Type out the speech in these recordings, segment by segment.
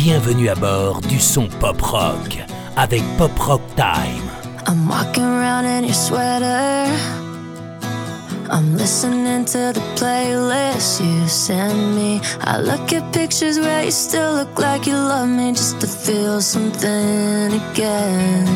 bienvenue à bord du son pop rock avec Pop Rock Time. I'm walking around in your sweater. I'm listening to the playlist you send me. I look at pictures where you still look like you love me, just to feel something again.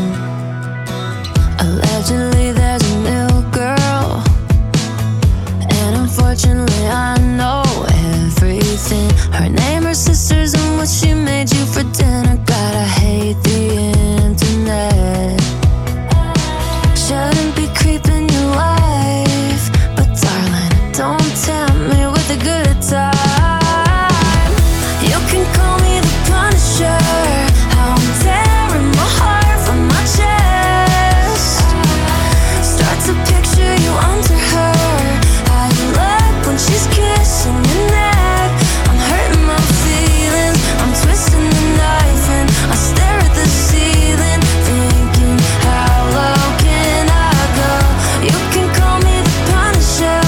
Allegedly there's a new girl, and unfortunately I know everything. Her name, her sisters, and what she made you for dinner. God, I hate the internet. Shouldn't be creeping your life, but darling, don't tempt me with a good time. You can call me the Punisher, how I'm tearing my heart from my chest. Start to picture you under her, how you look when she's kissing your neck. I'm hurting my feelings, I'm twisting the knife, and I stare at the ceiling, thinking how low can I go? You can call me the Punisher,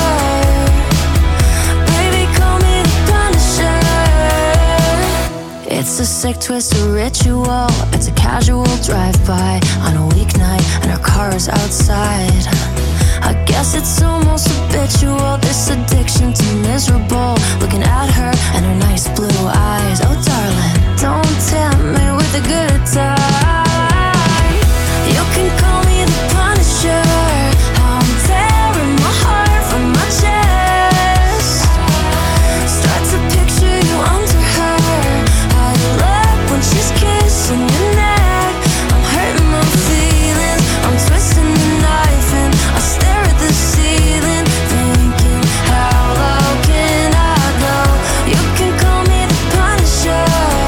baby, call me the Punisher. It's a sick, twisted ritual. It's a casual drive-by on a weeknight, and our car is outside. I guess it's almost habitual, this addiction to miserable. Looking at her and her nice blue eyes. Oh darling, don't tempt me with a good time. You can call me the Punisher, how I'm tearing my heart from my chest. Start to picture you under her, how you look when she's kissing your neck. I'm hurting my feelings, I'm twisting the knife, and I stare at the ceiling, thinking how low can I go? You can call me the Punisher,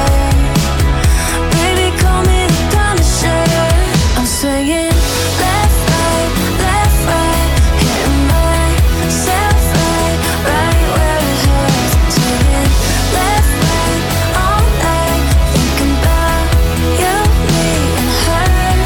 baby, call me the Punisher. I'm swinging left, right, hitting myself right where it hurts. I'm swinging left, right, all night, thinking about you, me, and her.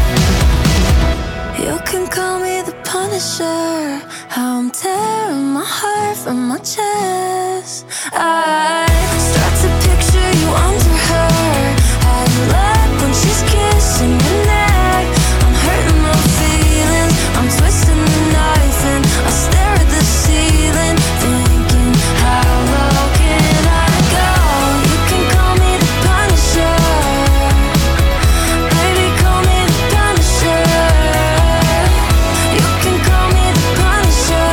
You can call me the Punisher, how I'm tearing my heart from my chest. I start to picture you under her, how you look when she's kissing your neck. I'm hurting my feelings, I'm twisting the knife, and I stare at the ceiling, thinking how low can I go? You can call me the Punisher, baby, call me the Punisher. You can call me the Punisher,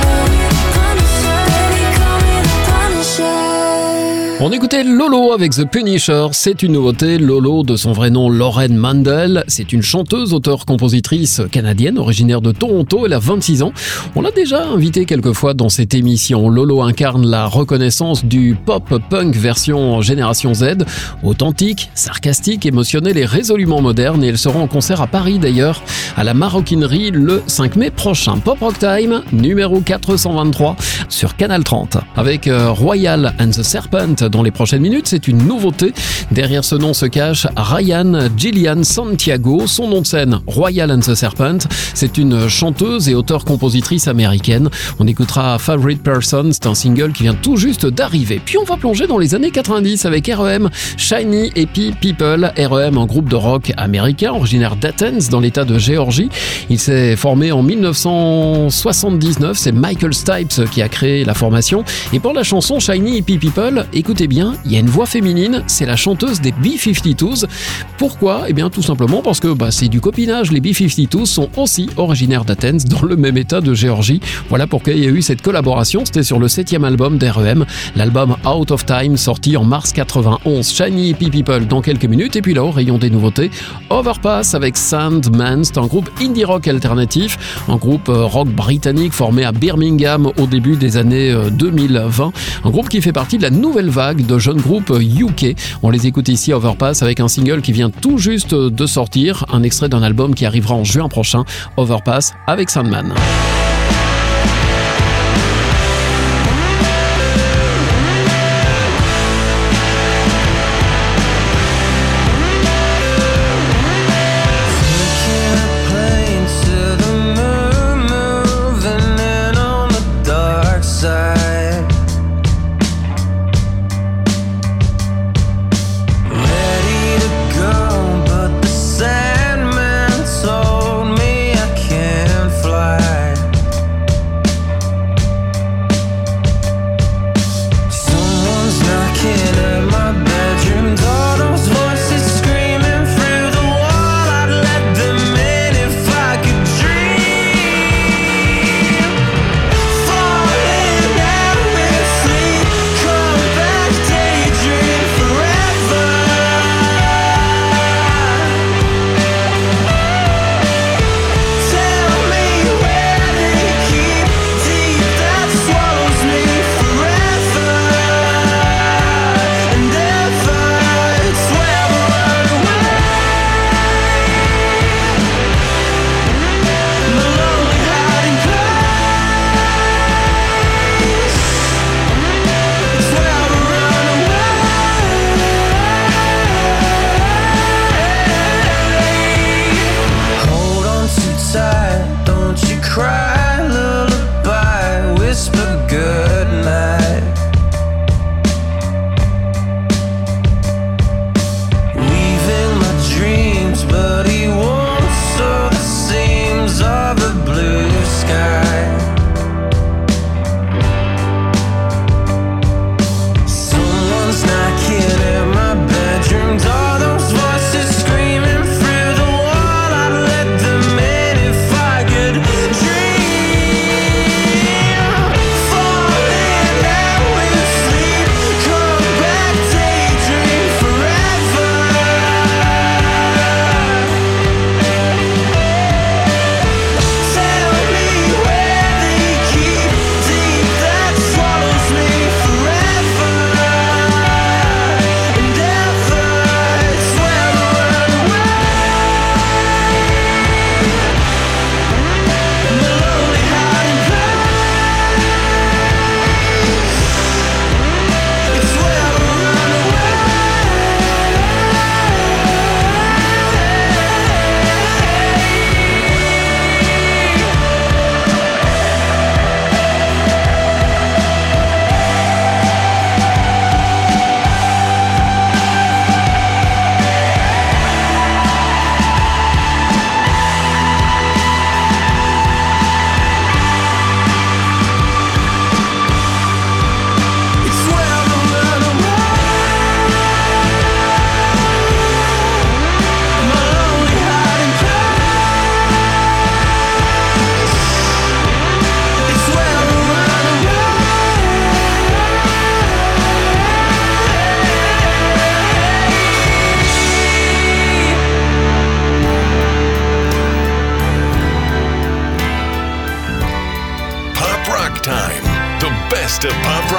baby, call me the Punisher. On écoutait Lolo avec The Punisher, c'est une nouveauté. Lolo, de son vrai nom Lauren Mandel, c'est une chanteuse, auteure, compositrice canadienne, originaire de Toronto. Elle a 26 ans. On l'a déjà invitée quelques fois dans cette émission. Lolo incarne la reconnaissance du pop-punk version Génération Z, authentique, sarcastique, émotionnelle et résolument moderne. Et elle sera en concert à Paris d'ailleurs, à la Maroquinerie le 5 mai prochain. Pop Rock Time, numéro 423 sur Canal 30. Avec Royal and the Serpent dans les prochaines minutes, c'est une nouveauté. Derrière ce nom se cache Ryan Gillian Santiago. Son nom de scène, Royal and the Serpent. C'est une chanteuse et auteure-compositrice américaine. On écoutera Favorite Person, c'est un single qui vient tout juste d'arriver. Puis on va plonger dans les années 90 avec R.E.M, Shiny Happy People. R.E.M, un groupe de rock américain originaire d'Athens dans l'état de Géorgie. Il s'est formé en 1979. C'est Michael Stipe qui a créé la formation. Et pour la chanson Shiny Happy People, écoutez bien, il y a une voix féminine, c'est la chanteuse des B-52s. Pourquoi ? Eh bien tout simplement parce que c'est du copinage. Les B-52s sont aussi originaires d'Athens, dans le même état de Géorgie. Voilà pourquoi il y a eu cette collaboration. C'était sur le 7e album d'R.E.M, l'album Out of Time, sorti en mars 91. Shiny Happy People dans quelques minutes. Et puis là, au rayon des nouveautés, Overpass avec Sandman. C'est un groupe indie rock alternatif, un groupe rock britannique formé à Birmingham au début des années 2020. Un groupe qui fait partie de la nouvelle vague de jeunes groupes UK. On les écoute ici, Overpass, avec un single qui vient tout juste de sortir, un extrait d'un album qui arrivera en juin prochain, Overpass avec Sandman.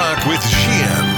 Rock with Sheehan.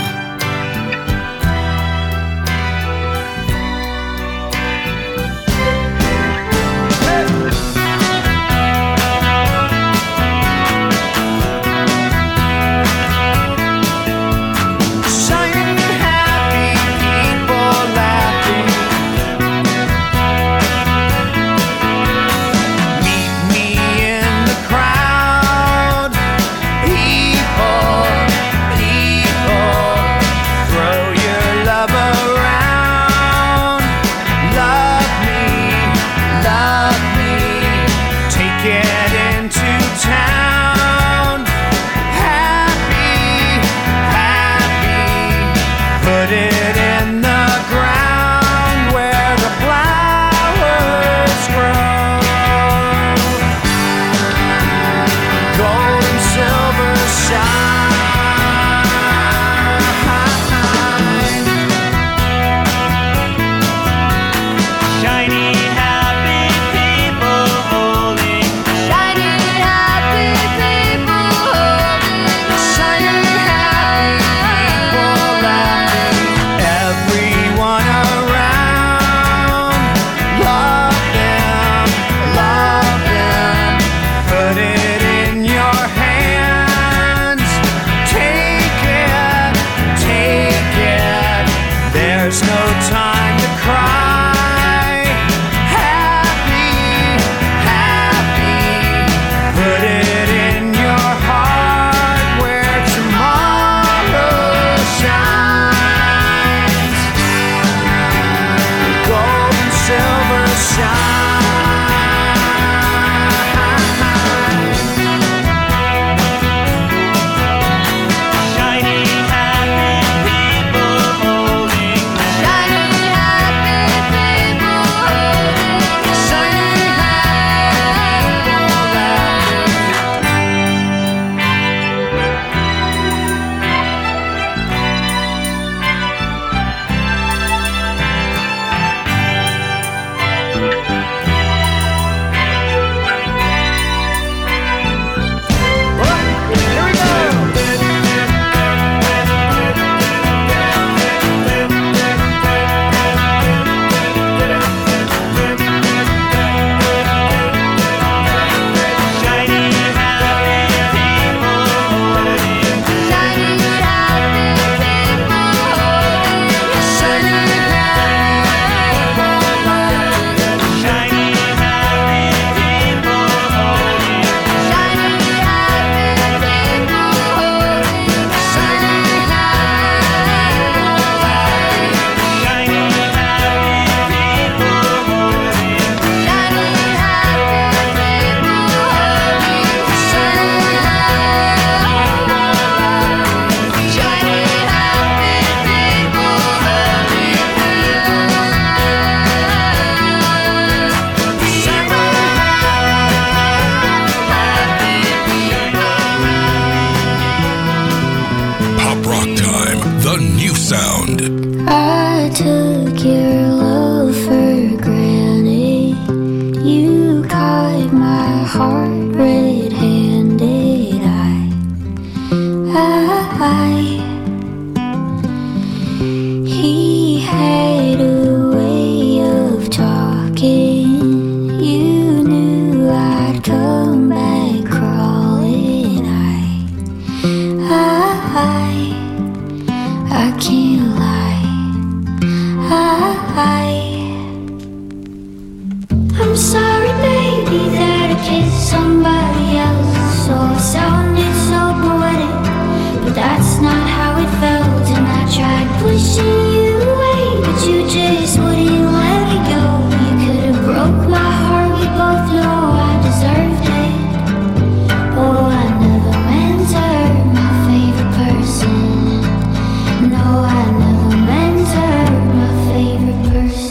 No, I never meant to hurt my favorite person.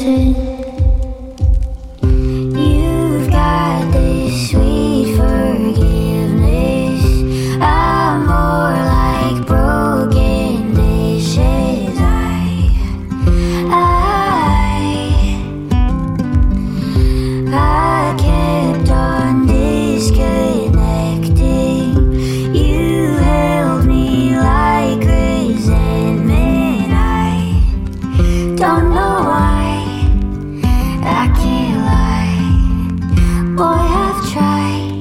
Don't know why I can't lie. Boy, I've tried.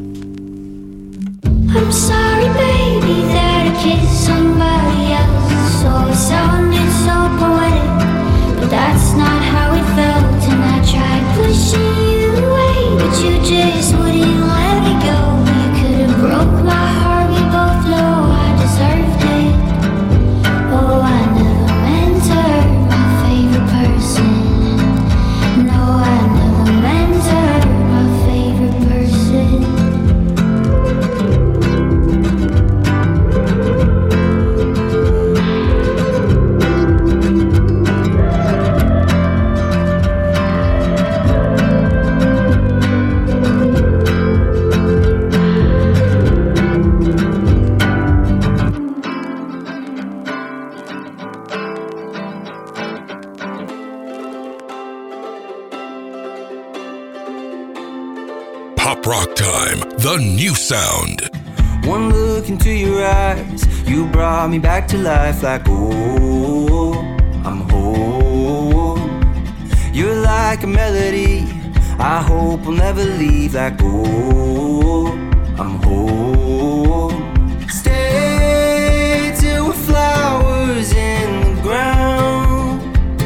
I'm sorry, baby, that I kissed somebody else. Oh, it sounded so poetic, but that's not how it felt. And I tried pushing you away, but you just wouldn't let me go. You could have broke my heart, we both know I deserved it. Oh, I never meant to hurt my favorite person. No, I never meant to hurt my favorite person. Pop Rock Time, the new sound. One look into your eyes, you brought me back to life like, oh, I'm home. You're like a melody, I hope I'll never leave like, oh, I'm home. Stay till we're flowers in the ground.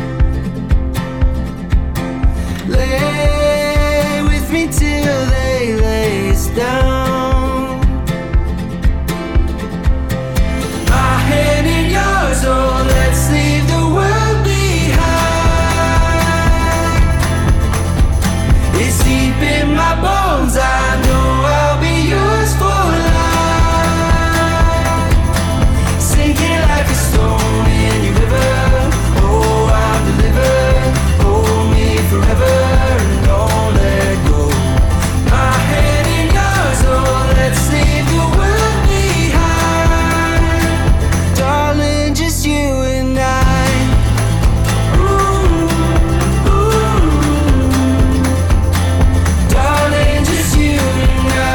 Lay with me till they lay us down. My hand in yours, oh, let's leave the world behind. It's deep in my bones, I know I'll be yours for life. Sinking like a stone in your river, oh, I'm delivered. Hold me forever and don't let go. My hand in yours, oh, let's leave the world behind. Darling, just you and I. Ooh, ooh. Darling, just you and I.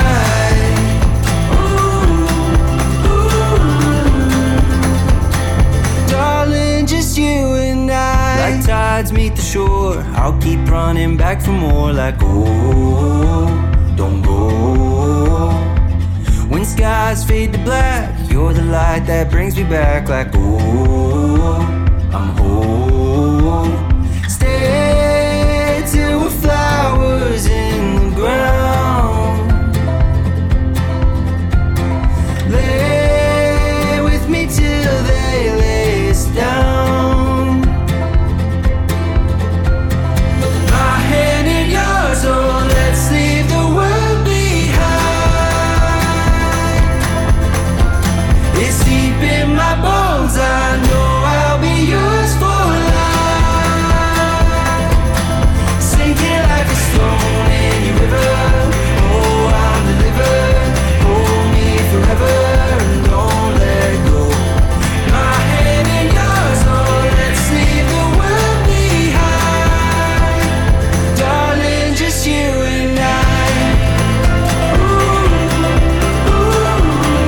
Ooh, ooh. Darling, just you and I. Like tides meet the shore, I'll keep running back for more like, oh, don't go. When skies fade to black, you're the light that brings me back like, oh, I'm home. Stay till we're flowers in the ground. Lay with me till they lay us down. My hand in yours, oh, let's leave the world behind. It's deep in my bones, I know I'll be yours for life. Sinking like a stone in your river, oh, I'm delivered. Hold me forever and don't let go. My hand in yours, oh, let's leave the world behind. Darling, just you and I. Ooh, ooh.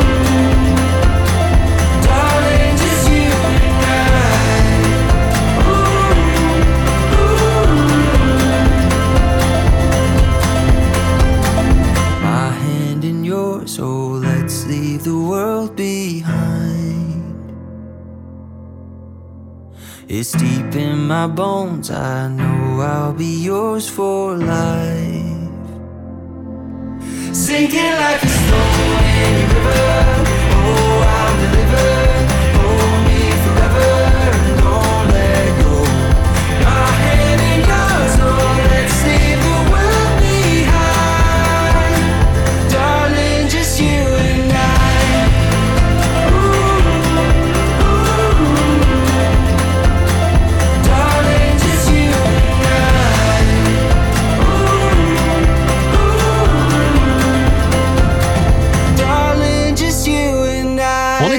Darling, just you and I. Ooh, ooh. My hand in yours, oh, let's leave the world behind. It's deep in my bones, I know I'll be yours for life. Sinking like a stone in your river, oh, I'm delivered. Hold me forever and don't let go. My hand in yours, oh, let's leave the world behind. Darling, just you and I. Ooh, ooh. Darling, just you and I. Ooh, ooh. Darling, just you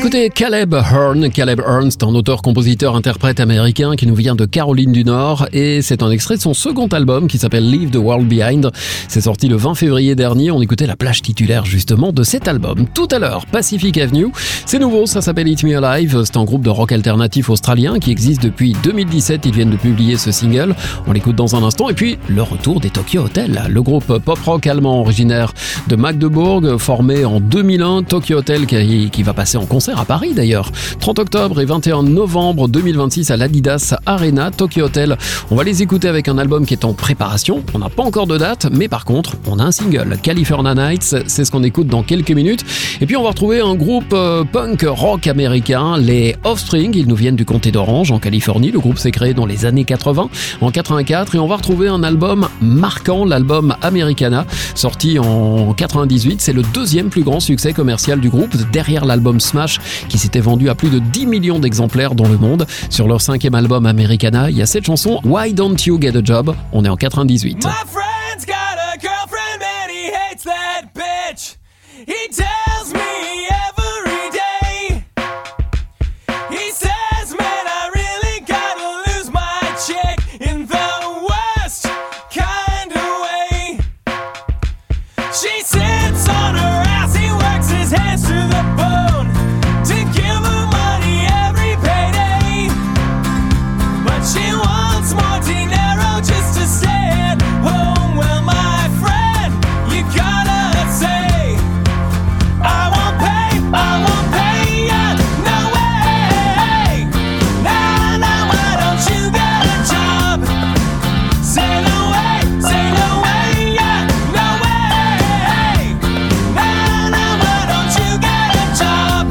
écouter Caleb Hearn. Caleb Hearn, c'est un auteur-compositeur-interprète américain qui nous vient de Caroline du Nord et c'est un extrait de son second album qui s'appelle Leave the World Behind. C'est sorti le 20 février dernier. On écoutait la plage titulaire justement de cet album. Tout à l'heure, Pacific Avenue. C'est nouveau, ça s'appelle Hit Me Alive. C'est un groupe de rock alternatif australien qui existe depuis 2017. Ils viennent de publier ce single. On l'écoute dans un instant. Et puis, le retour des Tokyo Hotel. Le groupe pop-rock allemand originaire de Magdebourg, formé en 2001. Tokyo Hotel qui va passer en concert à Paris d'ailleurs. 30 octobre et 21 novembre 2026 à l'Adidas Arena, Tokyo Hotel. On va les écouter avec un album qui est en préparation. On n'a pas encore de date, mais par contre, on a un single, California Nights. C'est ce qu'on écoute dans quelques minutes. Et puis on va retrouver un groupe punk rock américain, les Offspring. Ils nous viennent du comté d'Orange en Californie. Le groupe s'est créé dans les années 80, en 84. Et on va retrouver un album marquant, l'album Americana, sorti en 98. C'est le deuxième plus grand succès commercial du groupe, derrière l'album Smash, qui s'était vendu à plus de 10 millions d'exemplaires dans le monde. Sur leur cinquième album Americana, il y a cette chanson Why Don't You Get a Job. On est en 98. My friend's got a girlfriend and he hates that bitch. He tells me every day. He says, man, I really gotta lose my chick in the worst kind of way. She sits on her ass, he works his hands to the bone to give her money every payday. But she wants more dinero just to stay at home. Well, my friend, you gotta say, I won't pay ya, no way. Nah, nah, why don't you get a job? Say no way, yeah, no way. Nah, nah, why don't you get a job?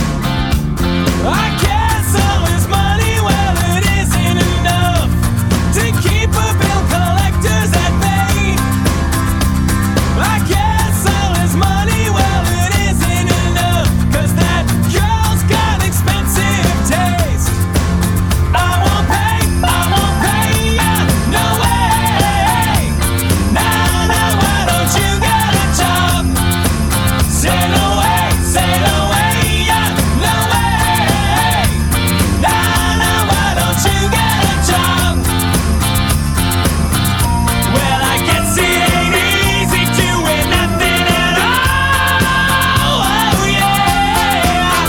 I guess all his money, well, it isn't enough to keep a bill collectors at bay. I guess all his money, well, it isn't enough, 'cause that girl's got expensive taste. I won't pay ya, no way. Nah, nah, why don't you get a job? Say no way, yeah, no way. Nah, nah, why don't you get a job? Well, I guess it ain't easy doing nothing at all. Oh yeah.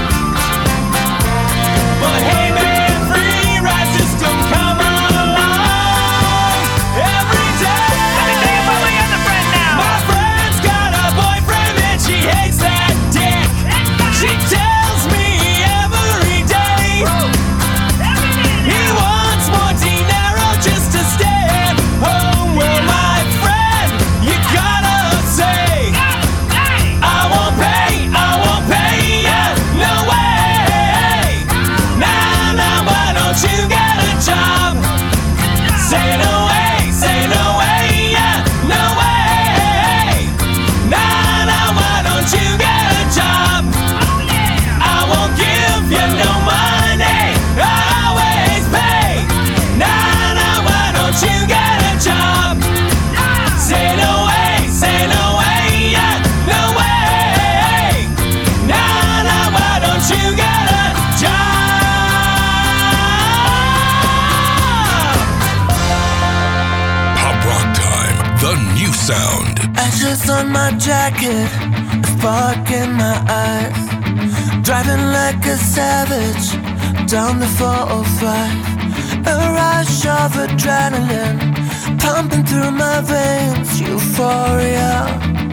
But hey man, free rides just don't come along every day. Let me tell you about my other friend now. My friend's got a boyfriend and she hates that dick. She tells me every day he wants more dinero just to stay at home. Well, my friend, you gotta say, I won't pay ya, no way. Nah, nah, why don't you get a job? Say no way, yeah, no way. Nah, nah, why don't you get a job? I won't give you no money, I always pay. Nah, nah, why don't you get a job? Say no way, yeah, no way. Nah, nah, why don't you get a job? Pop Rock Time, the new sound. Ashes on my jacket, a spark in my eyes. Driving like a savage down the 405. A rush of adrenaline pumping through my veins. Euphoria.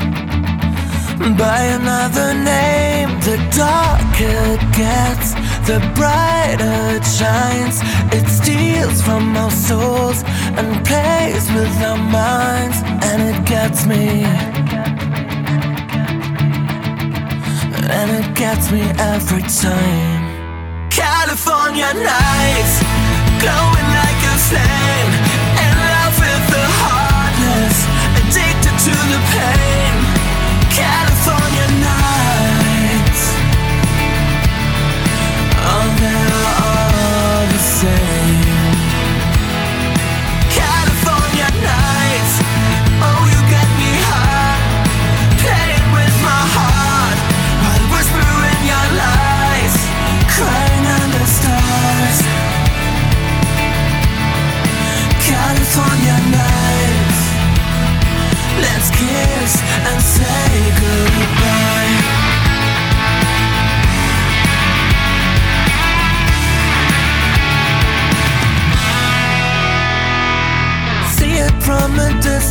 By another name, the darker it gets, the brighter it shines. It steals from our souls and plays with our minds, and it gets me. And it gets me every time. California nights, glowing like a flame, in love with the hardness, addicted to the pain. California nights, oh, they're all the same. California nights, oh, you get me high, playing with my heart while whispering your lies.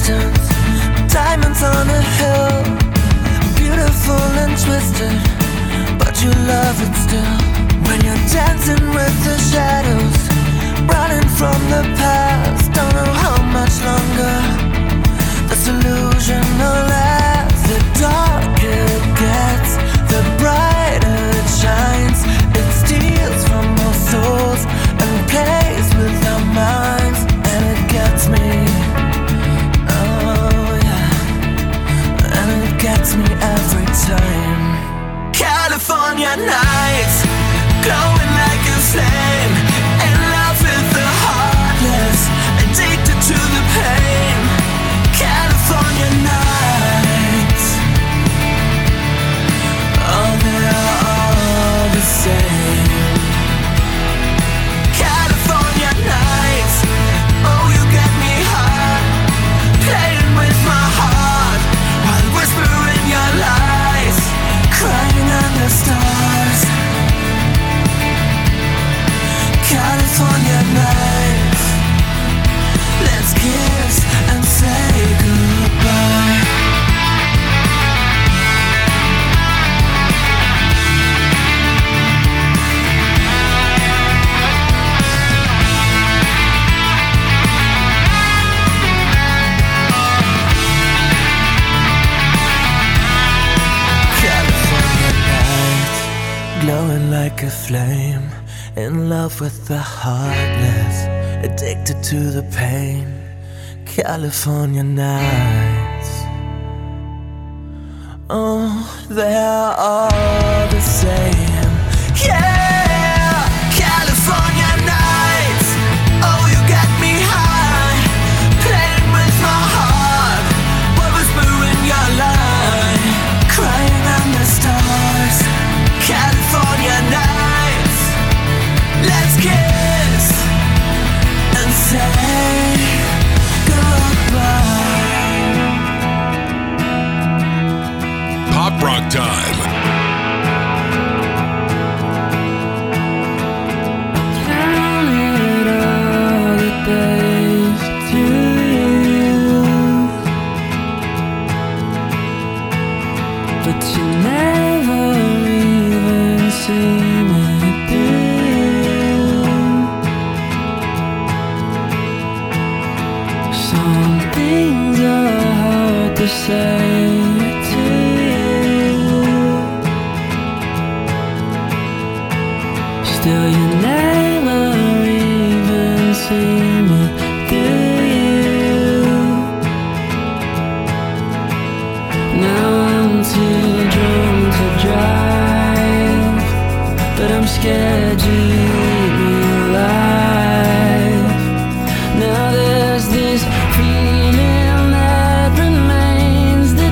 distance, diamonds on a hill, beautiful and twisted, but you love it still. When you're dancing with the shadows, running from the past, don't know how much longer this illusion will last. The darker it gets, the brighter it shines. It steals from our souls and plays with our minds, and it gets me. Oh yeah, and it gets me every time. California nights, glowing like a flame, in love with the heartless, addicted to the pain. California nights, oh they're all the same. California nights, oh you get me hot, playing with my heart, while whispering your lies, crying under stars. California nights, let's kiss and say goodbye. California nights, glowing like a flame, in love with the heartless, addicted to the pain. California nights, oh, they're all the same. Yeah, California nights, oh, you get me high, playing with my heart, while whispering your lie, crying under stars. California nights, let's kiss and say goodbye. Pop Rock Time. Counted all the days to you, but you never even see me, do you? Some things are hard to say to you, still you never even see me, do you? Now I'm too drunk to drive, but I'm scared you eat me alive. Now there's this feeling that remains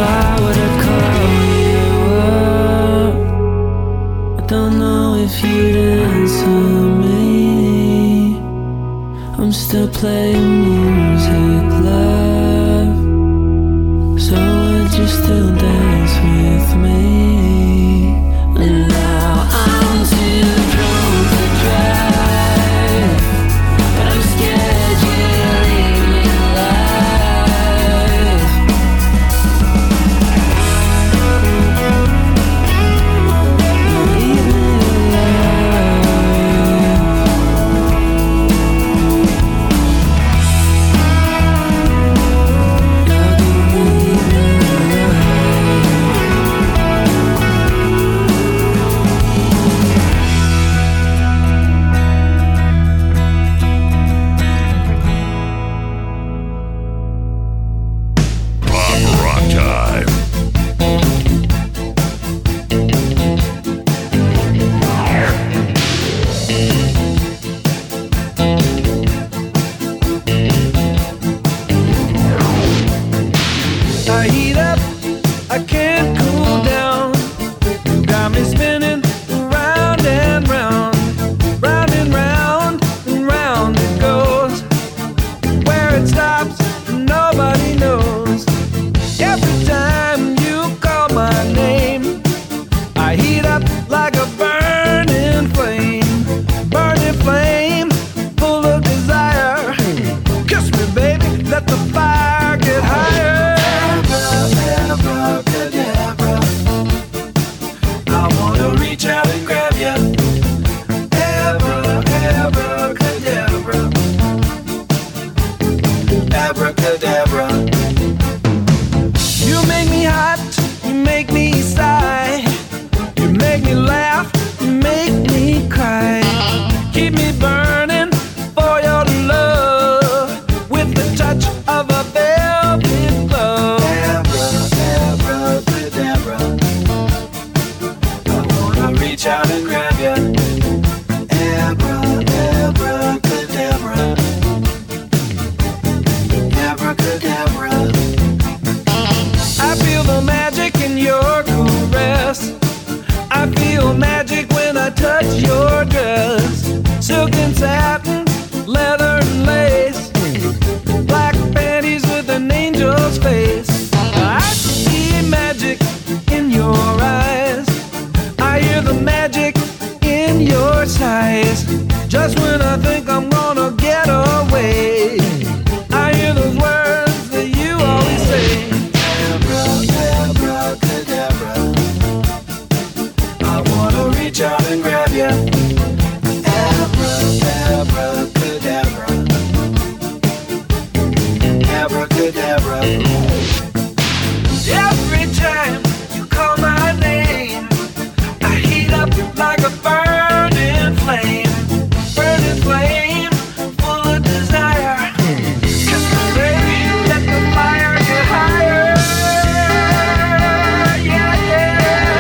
I were to call you up, I don't know if you'd answer me. I'm still playing music, love, so would you still dance with me? And now I'm too drunk to drive, but I'm scared you'll leave me alive. Leave me I heat up, I can't cool down. You got me spinning round and round, round and round and round it goes. Where it stops, nobody knows. Every time you call my name, I heat up like a burning flame, full of desire. Kiss me, baby, let the fire get higher. Abracadabra, I wanna reach out and grab ya. Abracadabra, abracadabra. You make me hot, you make me sigh, you make me laugh, you make me cry. Keep me burning for your love with the touch of a velvet glove. Abracadabra, I wanna reach out and grab ya. Abracadabra, abracadabra. I feel the magic in your caress. I feel magic when I touch your dress. Silk and satin, leather and lace, black panties with an angel's face. I see magic in your eyes, I hear the magic in your sighs. Just when I think I'm gonna get away, I hear those words that you always say. Abracadabra, I wanna reach out and grab ya. Abracadabra, abracadabra. Every time you call my name, I heat up like a burning flame, full of desire. Kiss me, baby, let the fire get higher. Yeah, yeah.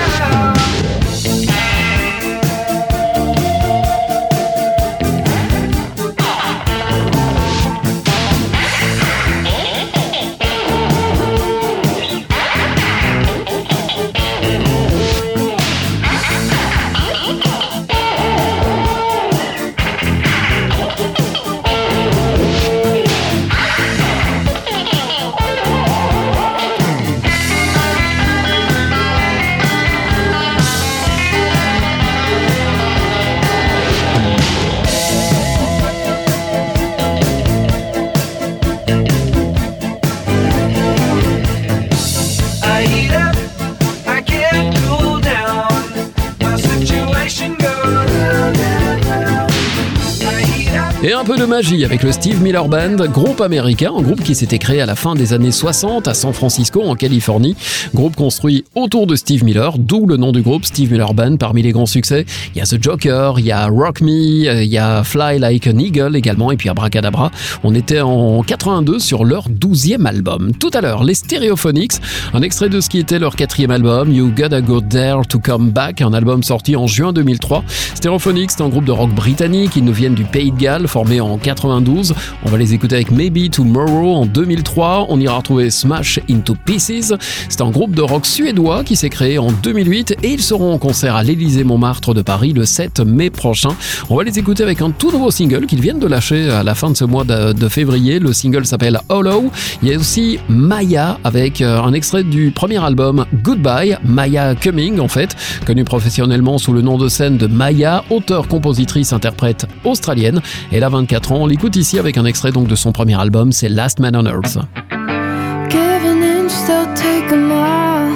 Et un peu de magie avec le Steve Miller Band, groupe américain, un groupe qui s'était créé à la fin des années 60 à San Francisco en Californie. Groupe construit autour de Steve Miller, d'où le nom du groupe Steve Miller Band. Parmi les grands succès, il y a The Joker, il y a Rock Me, il y a Fly Like an Eagle également, et puis Abracadabra. On était en 82 sur leur 12e album. Tout à l'heure, les Stereophonics, un extrait de ce qui était leur 4e album, You Gotta Go There to Come Back, un album sorti en juin 2003. Stereophonics, c'est un groupe de rock britannique, ils nous viennent du Pays de Galles, formé formé en 92. On va les écouter avec Maybe Tomorrow en 2003. On ira retrouver Smash Into Pieces. C'est un groupe de rock suédois qui s'est créé en 2008 et ils seront en concert à l'Élysée-Montmartre de Paris le 7 mai prochain. On va les écouter avec un tout nouveau single qu'ils viennent de lâcher à la fin de ce mois de février. Le single s'appelle Hollow. Il y a aussi Maya avec un extrait du premier album Goodbye, Maya Cumming en fait, connue professionnellement sous le nom de scène de Maya, auteure, compositrice, interprète australienne. Elle a 24 ans. On l'écoute ici avec un extrait donc de son premier album, c'est Last Man on Earth. Give an inch, they'll take a mile.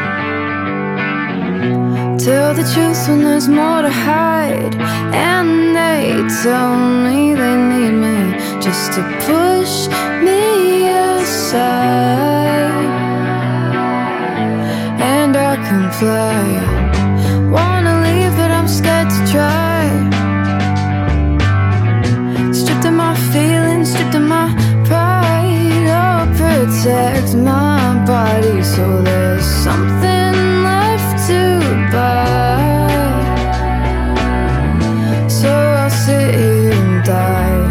Tell the truth when there's more to hide. And they tell me they need me just to push me aside. And I comply. Wanna leave but I'm scared to try. Stripped of my feelings, stripped of my pride. I'll protect my body so there's something left to buy. So I'll sit here and die.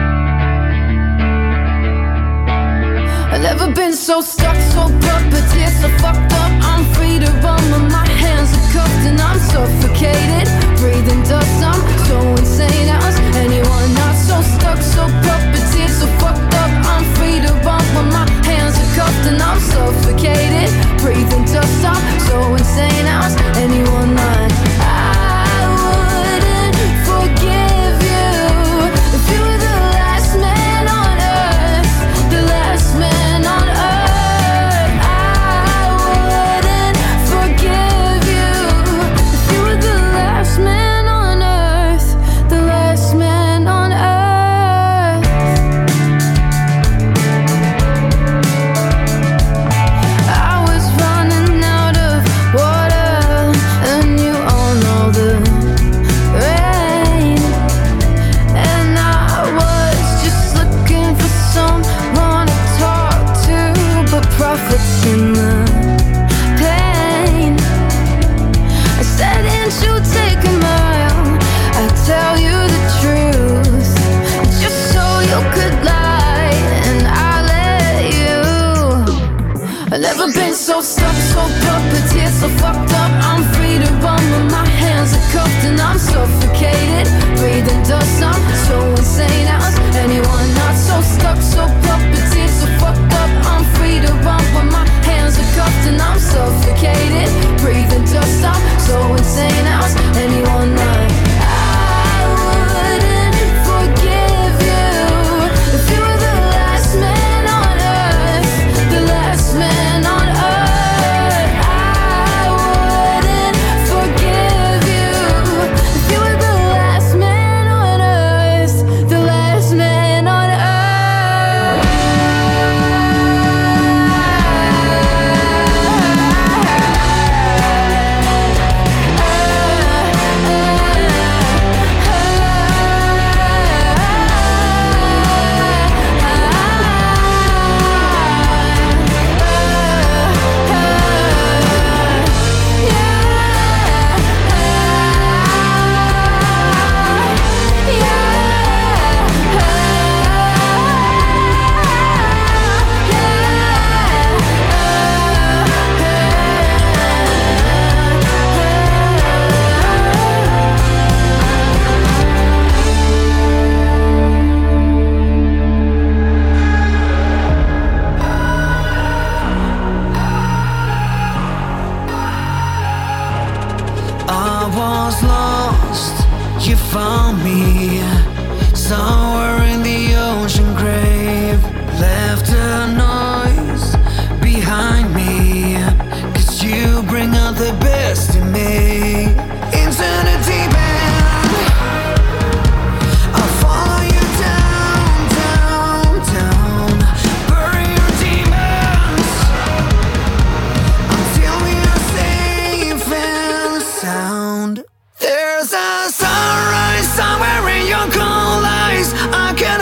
I've never been so stuck, so puppeteer, so fucked up. I'm free to run when my hands are cuffed and I'm suffocated. Breathing dust, I'm so insane. As anyone not so stuck, so puppeteer, so fucked up. I'm free to run when my hands are cuffed and I'm suffocated. Breathing dust, I'm so insane. As anyone not, I wouldn't forgive you if you were the last man on earth, the last man on earth. I wouldn't forgive you if you were the last man on earth, the last man on earth. I was running out of water and you own all the rain. And I was just looking for someone to talk to, but profits in the pain. I said, ain't you take a mile? I tell you the truth, just so you could lie, and I let you. I've never been so stuck, so puppeteer, so fucked up. I'm free to run when my hands are cuffed and I'm suffocated. Breathing dust, I'm so insane. As anyone not so stuck, so puppeteer, so fucked up. I'm free to run when my hands are cuffed and I'm suffocated. Breathing dust, I'm so insane. As anyone not, I wouldn't forgive you if you were the last man on earth, the last man on earth. I wouldn't forgive you if you were the last man on earth, the last man on earth. I was lost, you found me somewhere in the ocean grave. Left a noise behind me, 'cause you bring out the best in me. Into the deep end, I'll follow you down, down, down. Bury your demons until we are safe and sound. There's a sunrise somewhere in your cold eyes. I can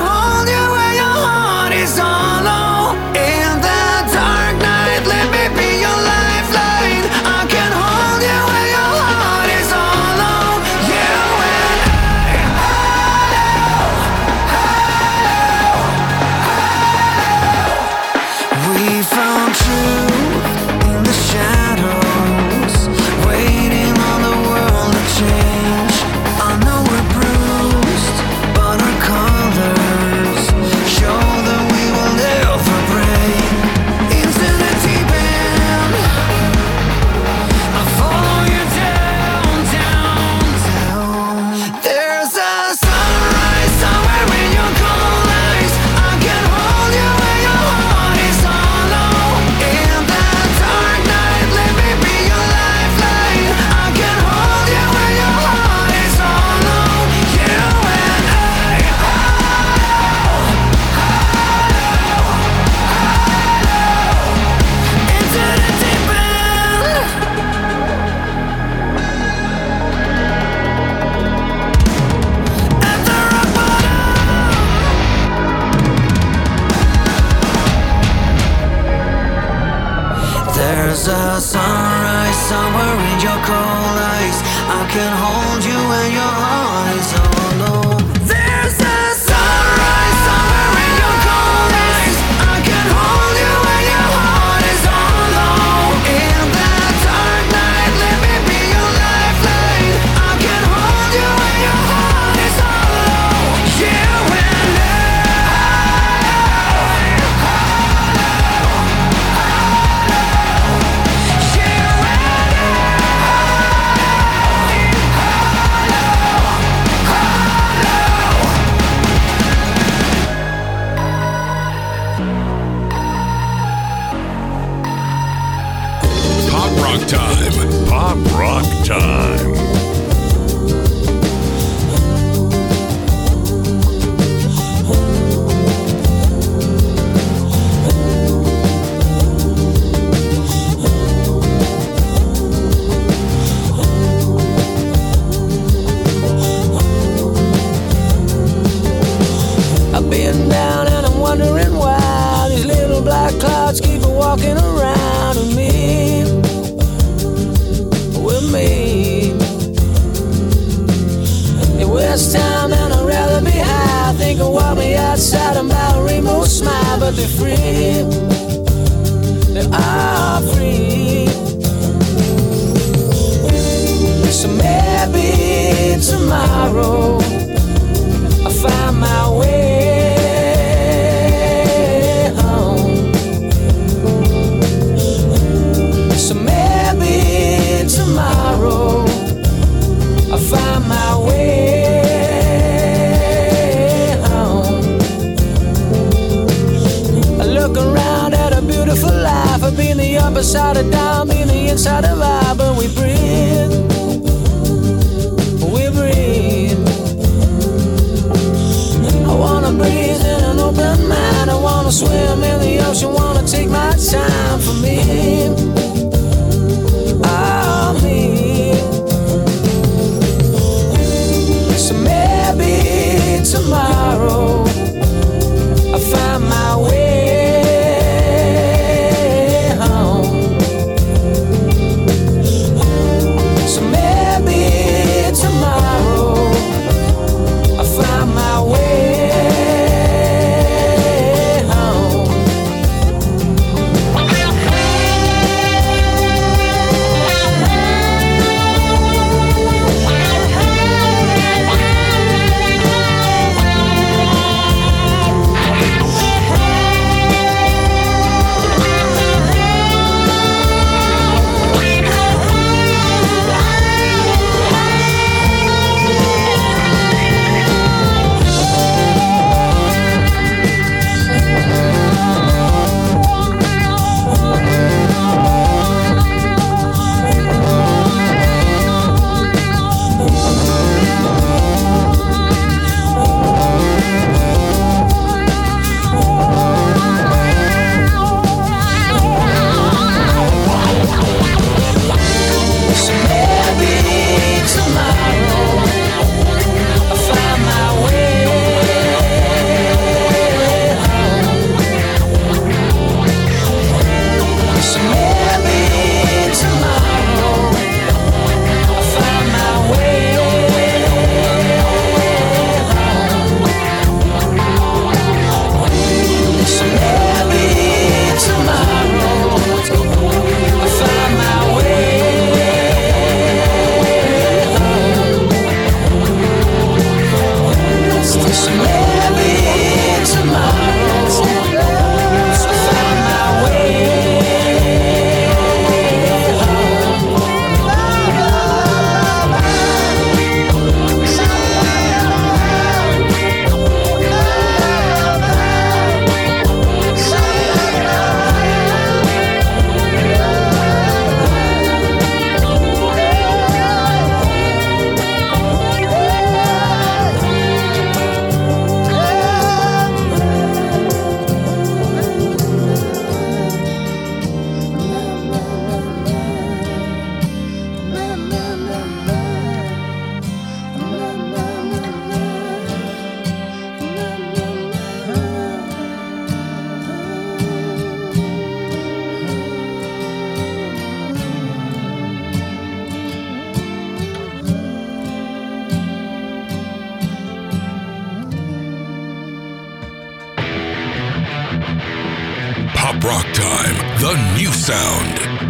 There's a sunrise somewhere in your cold eyes. I can hold you when your heart is all alone. There's a sunrise somewhere in your cold eyes. I can hold you when your heart is all alone. In that dark night, let me be your lifeline. I can hold you when your heart is all alone. You and I. Pop rock time. I've been down and I'm wondering why these little black clouds keep walking around with me. With me. In West Town and I'd rather be high. Think of what me outside and buy a rainbow smile. But they're free. They are free. So maybe tomorrow I'll find my way home. So maybe tomorrow I'll find my way home. I look around at a beautiful life. I've been the upper side of down, been the inside of I, but we breathe. We breathe. I wanna breathe in an open mind. I wanna swim in the ocean, wanna take my time for me. Oh, me. So maybe tomorrow I'll find my way home. So maybe tomorrow I'll find my way home. Rock Time, the new sound.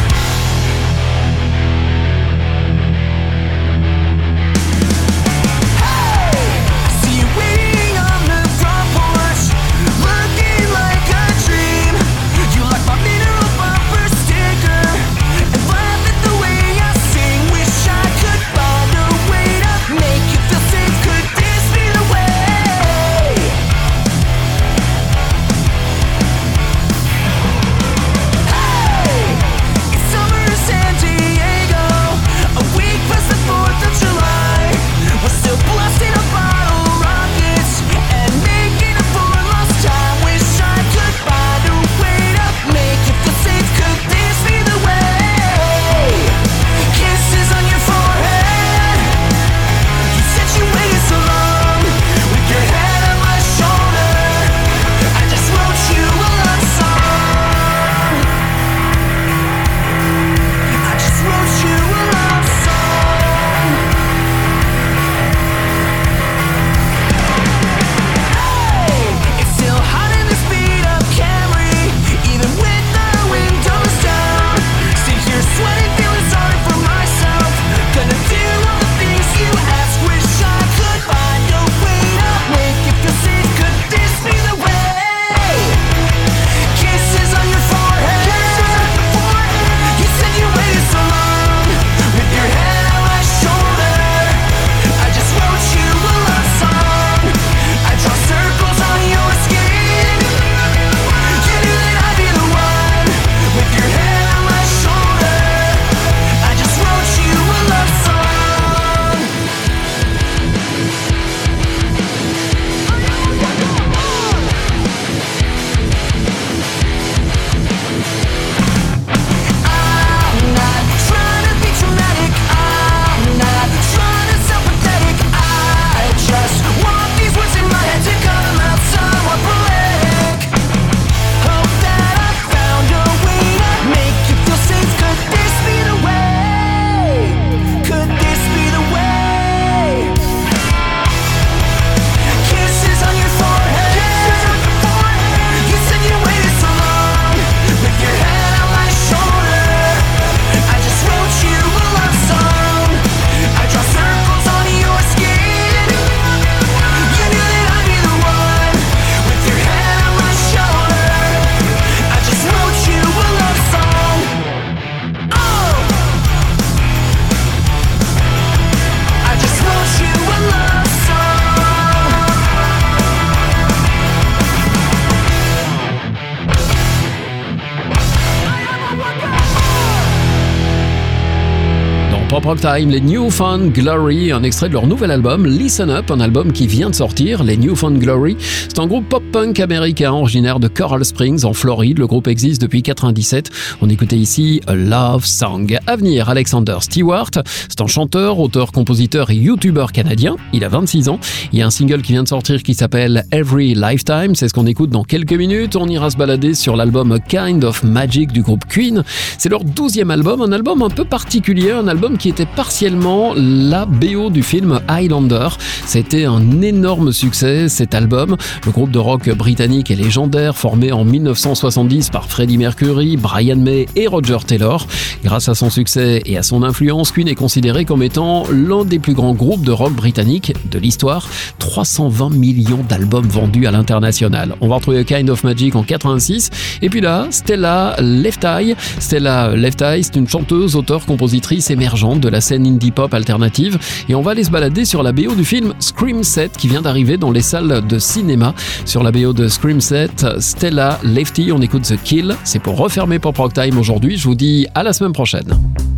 Pop Rock Time, les New Found Glory, un extrait de leur nouvel album Listen Up, un album qui vient de sortir. Les New Found Glory, c'est un groupe pop-punk américain originaire de Coral Springs en Floride. Le groupe existe depuis 1997. On écoutait ici A Love Song. À venir, Alexander Stewart, c'est un chanteur, auteur, compositeur et youtubeur canadien. Il a 26 ans. Il y a un single qui vient de sortir qui s'appelle Every Lifetime. C'est ce qu'on écoute dans quelques minutes. On ira se balader sur l'album A Kind of Magic du groupe Queen. C'est leur 12e album, un album un peu particulier, un album qui était partiellement la BO du film Highlander. C'était un énorme succès cet album. Le groupe de rock britannique est légendaire, formé en 1970 par Freddie Mercury, Brian May et Roger Taylor. Grâce à son succès et à son influence, Queen est considéré comme étant l'un des plus grands groupes de rock britannique de l'histoire. 320 millions d'albums vendus à l'international. On va retrouver A Kind of Magic en 86. Et puis là, Stella Left Eye. Stella Left Eye, c'est une chanteuse, auteure, compositrice émergente de la scène indie pop alternative. Et on va aller se balader sur la BO du film Scream 7 qui vient d'arriver dans les salles de cinéma. Sur la BO de Scream 7, Stella Lefty, on écoute The Kill. C'est pour refermer Pop Rock Time aujourd'hui. Je vous dis à la semaine prochaine.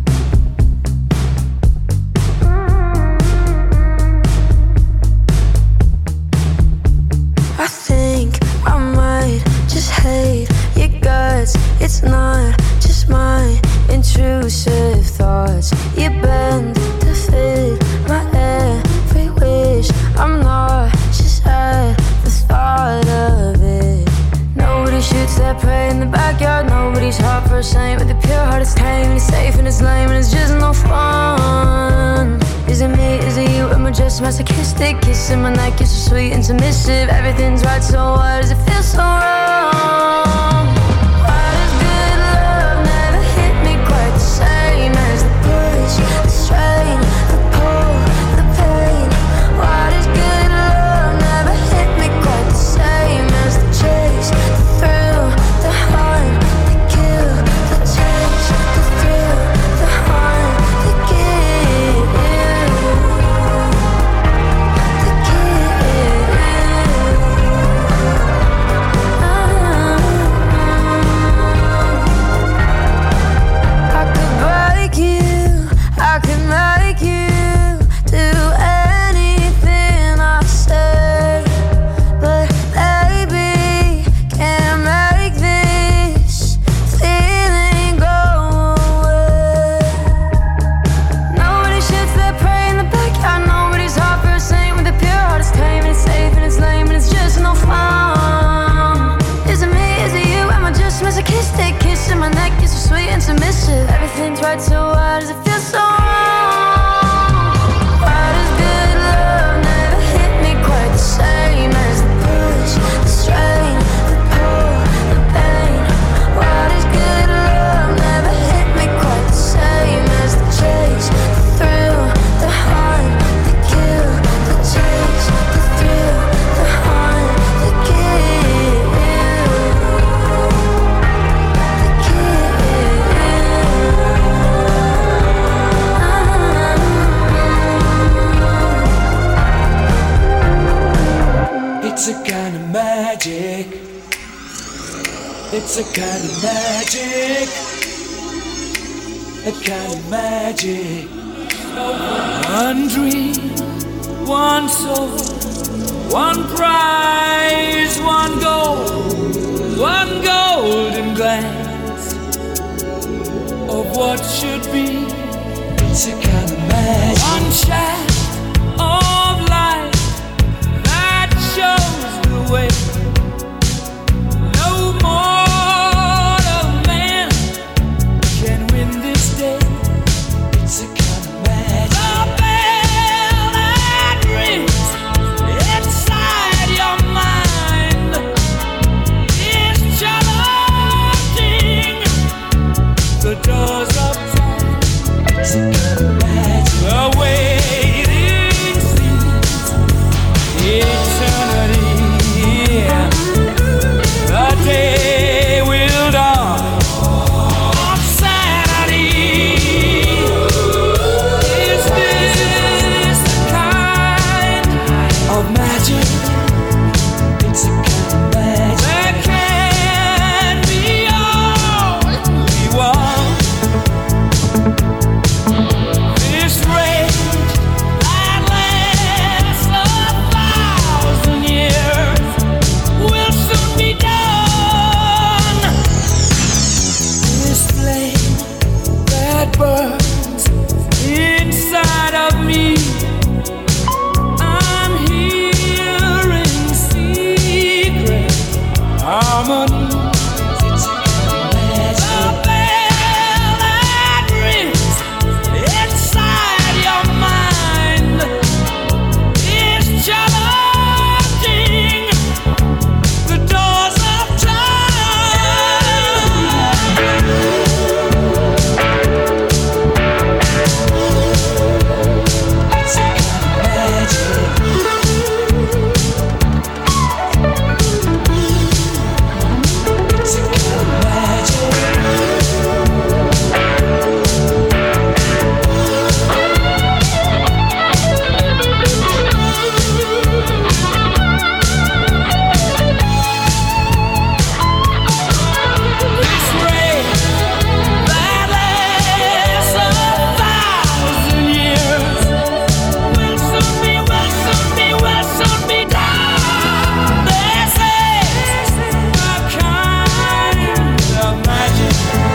I think I might just hate your guts. It's not just my intrusive thoughts. You bend to fit my every wish. I'm not just at the thought of it. Nobody shoots their prey in the backyard. Nobody's heart for a saint. With a pure heart it's tame, it's safe and it's lame, and it's just no fun. Is it me, is it you, am I just masochistic? Kissing my neck, you're so sweet and submissive. Everything's right, so why does it feel so wrong? everything's right, so why does it feel so wrong? Why does good love never hit me quite the same as the push, the strain, the pull, the pain? Why does good love never hit me quite the same as the chase, the thrill, the hunt, the kill, the chase, the thrill, the hunt, the kill, the kill. It's a kind of magic. It's a kind of magic. A kind of magic. One dream, one soul, one prize, one golden glance of what should be. It's a kind of magic. One shaft of light that shows the way. No mortal man can win this day. It's a kind of magic. The bell that rings inside your mind is challenging the doors of time. It's a kind of magic. The waiting seems eternity. The day will dawn on Saturday. Is this the kind of magic? It's a kind of magic. There can be only one. This rage that lasts 1,000 years will soon be done. This flame that burns inside of me, I'm hearing secret harmonies. It's a kind of magic. The bell that rings inside your mind is challenging the doors of time. It's a kind of magic. It's a kind of magic. This rain that lasts 1,000 years will soon be done. This is a kind of magic.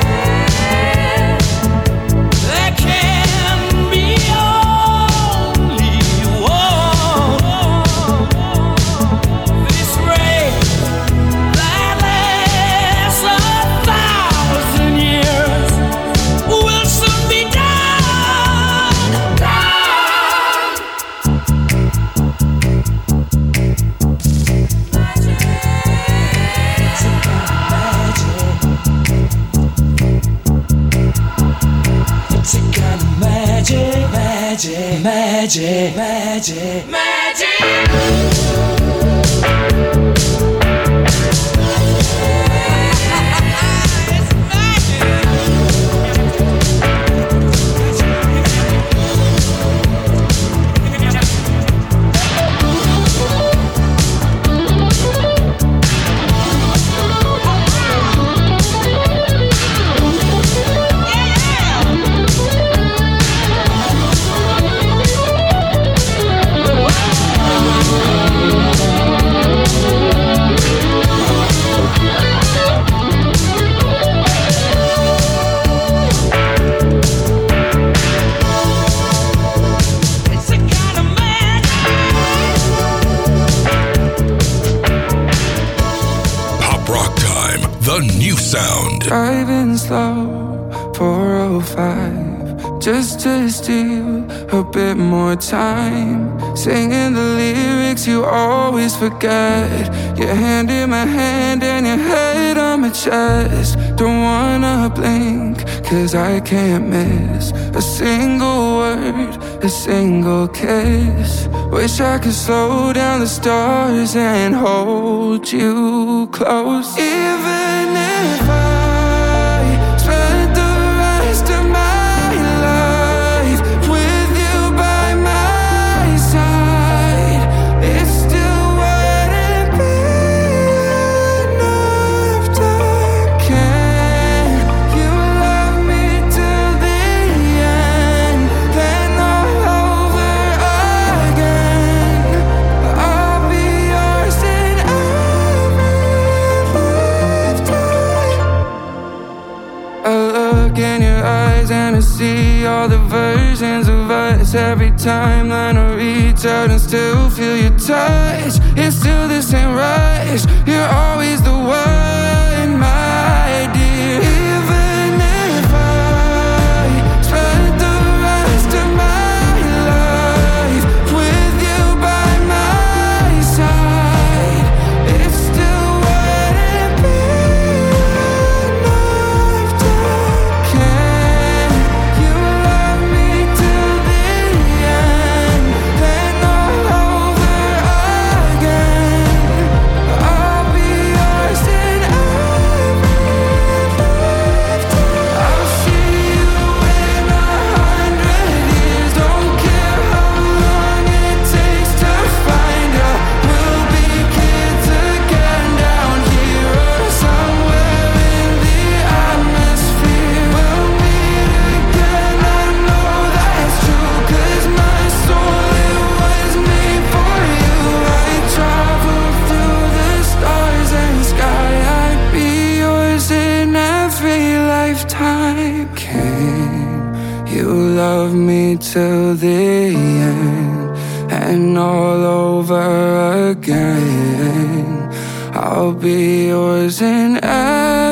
There can be only one. This rain that lasts 1,000 years will soon be done. It's a kind of magic, magic, magic, magic, magic. The new sound. Driving slow for 5 just to steal a bit more time. Singing the lyrics you always forget. Your hand in my hand and your head on my chest. Don't wanna blink, cause I can't miss a single word, a single kiss. Wish I could slow down the stars and hold you close. Even if I spent the rest of my life with you by my side, it still wouldn't be enough time. Can you love me till the end, then all over again? I'll be yours in every lifetime. I look in your eyes and I see all the versions of us. Every time that I reach out and still feel your touch, it's still the same rush. You're always the one, my dear. Even if I spent the rest of my life with you by my side, it still wouldn't be enough time. Can you love me till the end, then all over again? I'll be yours in every lifetime. I'll see you in 100 years. Don't care how long it takes to find you. We'll be kids again down here or somewhere in the atmosphere. We'll meet again, I know that's true, cause my soul, it was made for you. I'd travel through the stars and sky. I'd be yours in every lifetime. Can you love me till the end and all over again? I'll be yours in every